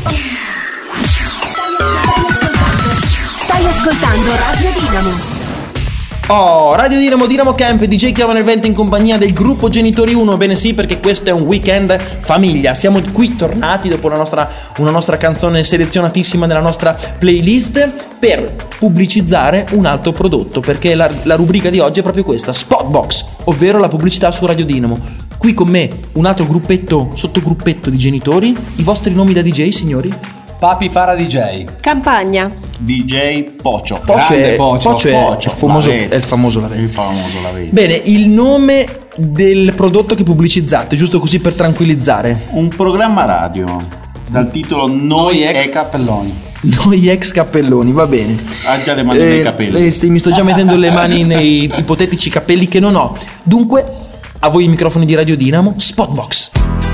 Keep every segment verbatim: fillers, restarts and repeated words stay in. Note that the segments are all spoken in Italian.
Stai ascoltando Radio Dinamo. Oh, Radio Dinamo, Dinamo Camp, D J Chiavano il Vento in compagnia del gruppo Genitori uno. Bene sì, perché questo è un weekend famiglia. Siamo qui tornati dopo la nostra, una nostra canzone selezionatissima nella nostra playlist per pubblicizzare un altro prodotto, perché la, la rubrica di oggi è proprio questa, Spotbox, ovvero la pubblicità su Radio Dinamo. Qui con me un altro gruppetto, sottogruppetto di genitori. I vostri nomi da D J, signori? Papi Fara D J. Campagna. D J Pocio. Pocio è, Pocio. Pocio è, Pocio, è, famoso, Lavezzi. è il famoso Lavezzi. Il famoso Lavezzi. Bene, il nome del prodotto che pubblicizzate, giusto così per tranquillizzare. Un programma radio dal titolo Noi, Noi ex, ex cappelloni. Noi ex cappelloni, va bene. Ha già le mani nei capelli. eh, sì, mi sto già mettendo le mani nei ipotetici capelli che non ho. Dunque, a voi i microfoni di Radio Dinamo, Spotbox.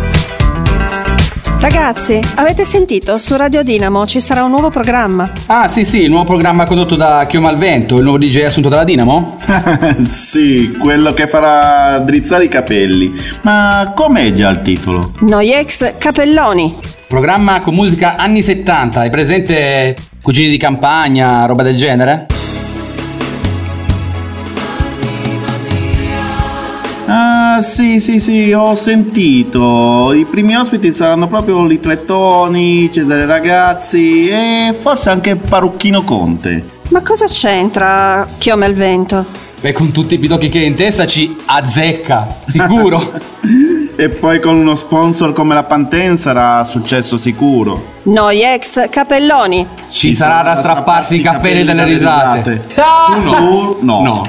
Ragazzi, avete sentito? Su Radio Dinamo ci sarà un nuovo programma. Ah sì sì, il nuovo programma condotto da Chioma al Vento, il nuovo D J assunto dalla Dinamo? Sì, quello che farà drizzare i capelli. Ma com'è già il titolo? Noi ex capelloni. Programma con musica anni settanta, hai presente Cugini di campagna, roba del genere? Ah, sì, sì, sì, ho sentito. I primi ospiti saranno proprio Litlettoni, Cesare Ragazzi e forse anche Parrucchino Conte. Ma cosa c'entra Chioma al Vento? Beh, con tutti i pidocchi che hai in testa ci azzecca, sicuro. E poi con uno sponsor come la Pantene sarà successo sicuro. Noi ex capelloni. Ci, Ci sarà da strapparsi i capelli dalle risate. Ah! Tu no? Tu no. No.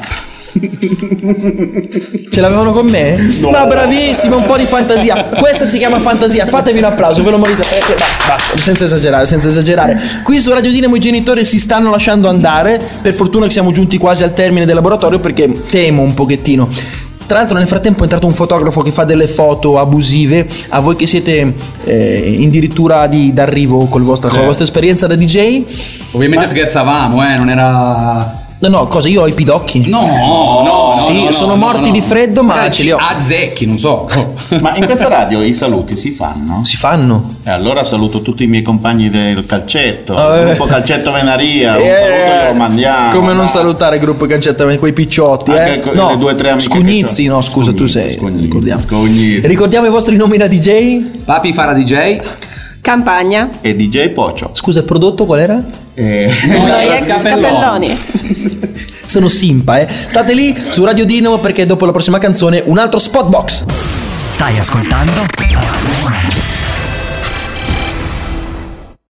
Ce l'avevano con me? No. Ma bravissimo, un po' di fantasia. Questa si chiama fantasia, fatevi un applauso, ve lo meritate. Eh, basta, basta, senza esagerare, senza esagerare. Qui su Radio Dinamo i genitori si stanno lasciando andare. Per fortuna che siamo giunti quasi al termine del laboratorio, perché temo un pochettino. Tra l'altro nel frattempo è entrato un fotografo che fa delle foto abusive. A voi che siete eh, addirittura di d'arrivo col vostro, con la vostra esperienza da D J. Ovviamente scherzavamo, eh, non era... No, no, cosa? Io ho i pidocchi. No, no, no. Sì, no, no, sono no, morti no. di freddo, ma Magari ce li ho. Azzecchi, non so. Ma in questa radio i saluti si fanno? Si fanno. E allora saluto tutti i miei compagni del calcetto, Ah, il eh. gruppo Calcetto Venaria, un Eh, saluto glielo mandiamo. Come non no? salutare il gruppo Cancetta, quei picciotti, Anche eh? co- No, le due o tre amiche Scugnizzi, che c'ho. no, scusa, tu Scugnizzi, sei. Scugnizzi, Ricordiamo. Scugnizzi. Ricordiamo i vostri nomi da D J? Papi Fara D J. Campagna. E D J Pocio. Scusa, il prodotto qual era? Eh, Noi ex ex capelloni. capelloni. Sono simpa, eh. State lì su Radio Dinamo perché dopo la prossima canzone un altro Spotbox. Stai ascoltando?